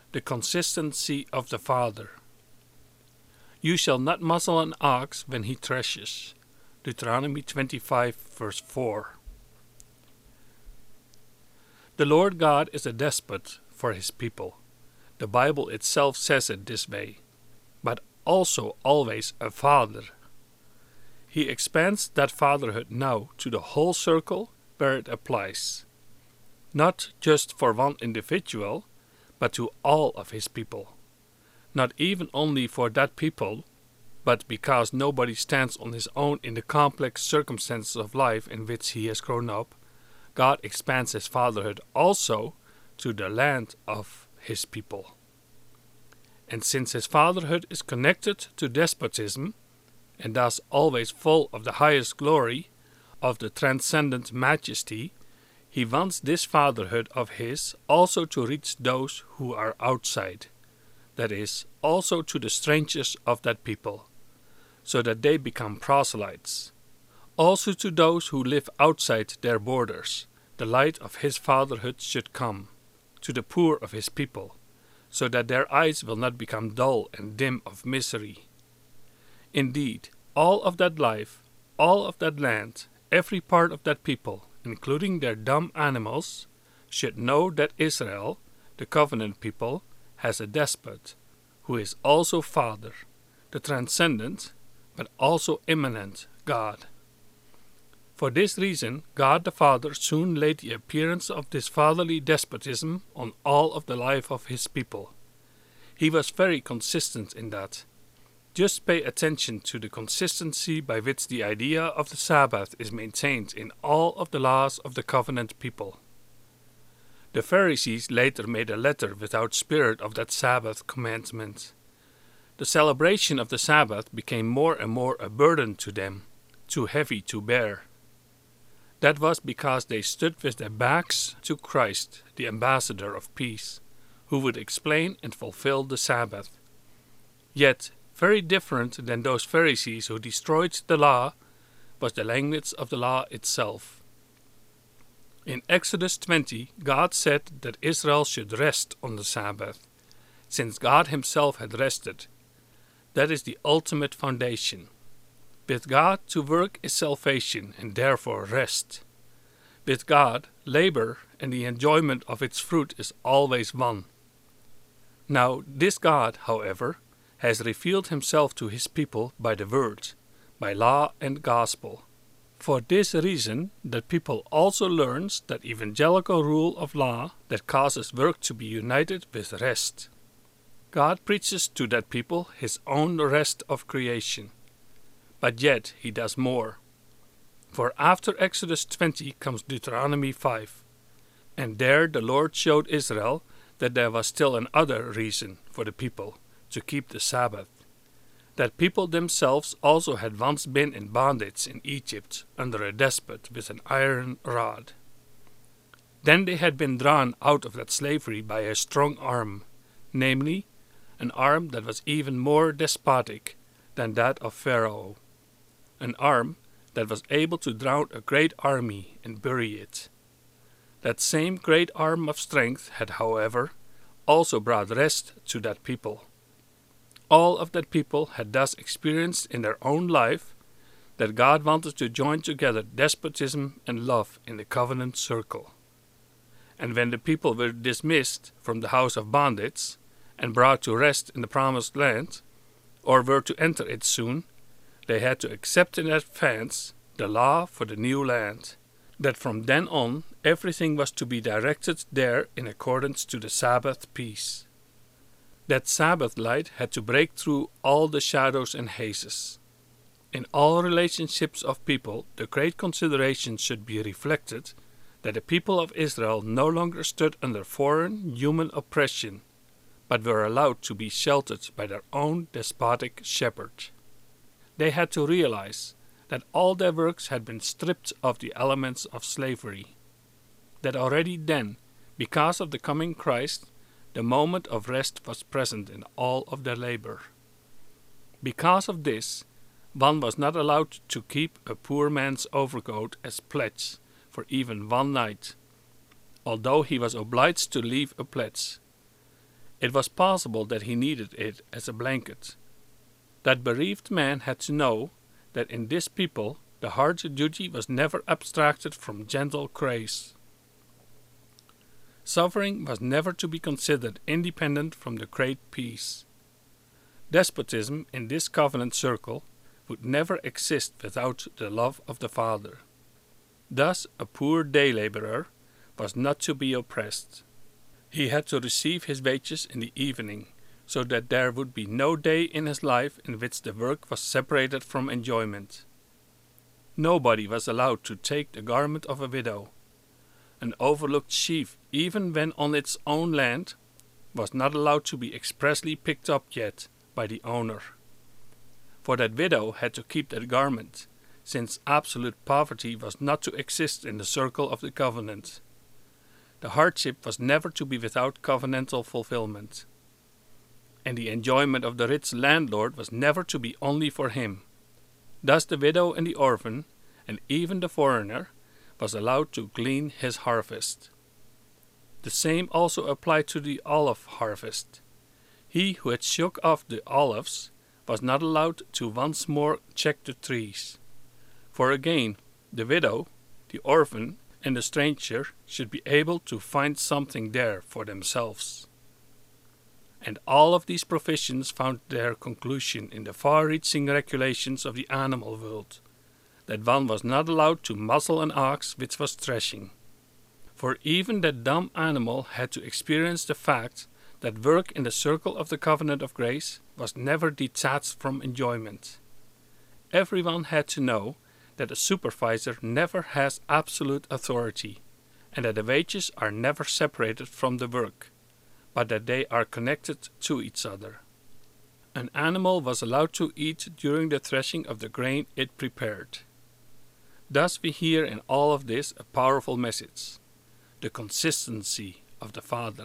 the consistency of the Father. You shall not muzzle an ox when he threshes. Deuteronomy 25, verse 4. The Lord God is a despot for his people. The Bible itself says it this way, but also always a father. He expands that fatherhood now to the whole circle where it applies, not just for one individual, but to all of his people. Not even only for that people, but because nobody stands on his own in the complex circumstances of life in which he has grown up, God expands his fatherhood also to the land of his people. And since his fatherhood is connected to despotism, and thus always full of the highest glory, of the transcendent majesty, he wants this fatherhood of his also to reach those who are outside, that is, also to the strangers of that people, so that they become proselytes. Also to those who live outside their borders, the light of his fatherhood should come, to the poor of his people, so that their eyes will not become dull and dim of misery. Indeed, all of that life, all of that land, every part of that people, including their dumb animals, should know that Israel, the covenant people, has a despot, who is also Father, the transcendent, but also immanent God. For this reason, God the Father soon laid the appearance of this fatherly despotism on all of the life of his people. He was very consistent in that. Just pay attention to the consistency by which the idea of the Sabbath is maintained in all of the laws of the covenant people. The Pharisees later made a letter without spirit of that Sabbath commandment. The celebration of the Sabbath became more and more a burden to them, too heavy to bear. That was because they stood with their backs to Christ, the ambassador of peace, who would explain and fulfill the Sabbath. Yet, very different than those Pharisees who destroyed the law was the language of the law itself. In Exodus 20, God said that Israel should rest on the Sabbath, since God himself had rested. That is the ultimate foundation. With God, to work is salvation and therefore rest. With God, labor and the enjoyment of its fruit is always one. Now, this God, however, has revealed himself to his people by the word, by law and gospel. For this reason, that people also learns that evangelical rule of law that causes work to be united with rest. God preaches to that people his own rest of creation. But yet he does more. For after Exodus 20 comes Deuteronomy 5, and there the Lord showed Israel that there was still another reason for the people to keep the Sabbath. That people themselves also had once been in bondage in Egypt under a despot with an iron rod. Then they had been drawn out of that slavery by a strong arm, namely, an arm that was even more despotic than that of Pharaoh, an arm that was able to drown a great army and bury it. That same great arm of strength had, however, also brought rest to that people. All of that people had thus experienced in their own life that God wanted to join together despotism and love in the covenant circle. And when the people were dismissed from the house of bondage and brought to rest in the promised land, or were to enter it soon, they had to accept in advance the law for the new land, that from then on everything was to be directed there in accordance to the Sabbath peace. That Sabbath light had to break through all the shadows and hazes. In all relationships of people, the great consideration should be reflected that the people of Israel no longer stood under foreign human oppression, but were allowed to be sheltered by their own despotic shepherd. They had to realize that all their works had been stripped of the elements of slavery. That already then, because of the coming Christ, the moment of rest was present in all of their labor. Because of this, one was not allowed to keep a poor man's overcoat as pledge for even one night, although he was obliged to leave a pledge. It was possible that he needed it as a blanket. That bereaved man had to know that in this people the hard duty was never abstracted from gentle grace. Suffering was never to be considered independent from the great peace. Despotism in this covenant circle would never exist without the love of the Father. Thus a poor day laborer was not to be oppressed. He had to receive his wages in the evening, so that there would be no day in his life in which the work was separated from enjoyment. Nobody was allowed to take the garment of a widow. An overlooked sheaf, even when on its own land, was not allowed to be expressly picked up yet by the owner. For that widow had to keep that garment, since absolute poverty was not to exist in the circle of the covenant. The hardship was never to be without covenantal fulfillment. And the enjoyment of the rich landlord was never to be only for him. Thus the widow and the orphan, and even the foreigner, was allowed to glean his harvest. The same also applied to the olive harvest. He who had shook off the olives was not allowed to once more check the trees. For again, the widow, the orphan, and the stranger should be able to find something there for themselves. And all of these provisions found their conclusion in the far-reaching regulations of the animal world, that one was not allowed to muzzle an ox which was threshing. For even that dumb animal had to experience the fact that work in the circle of the covenant of grace was never detached from enjoyment. Everyone had to know that a supervisor never has absolute authority, and that the wages are never separated from the work, but that they are connected to each other. An animal was allowed to eat during the threshing of the grain it prepared. Thus we hear in all of this a powerful message, the consistency of the Father.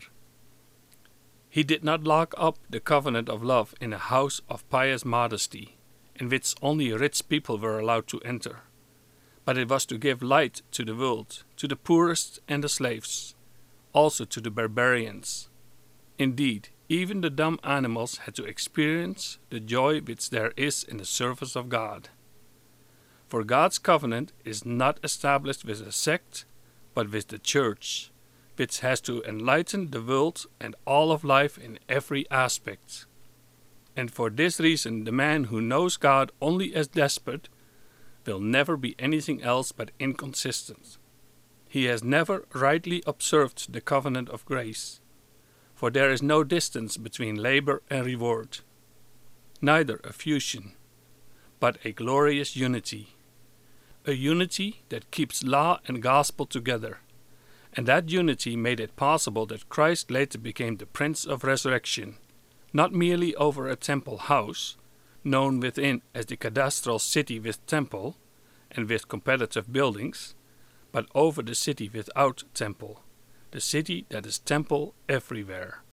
He did not lock up the covenant of love in a house of pious modesty, in which only rich people were allowed to enter, but it was to give light to the world, to the poorest and the slaves, also to the barbarians. Indeed, even the dumb animals had to experience the joy which there is in the service of God. For God's covenant is not established with a sect, but with the church, which has to enlighten the world and all of life in every aspect. And for this reason, the man who knows God only as despot will never be anything else but inconsistent. He has never rightly observed the covenant of grace, for there is no distance between labor and reward, neither a fusion, but a glorious unity, a unity that keeps law and gospel together, and that unity made it possible that Christ later became the Prince of Resurrection, not merely over a temple house, known within as the cadastral city with temple and with competitive buildings, but over the city without temple, the city that is temple everywhere.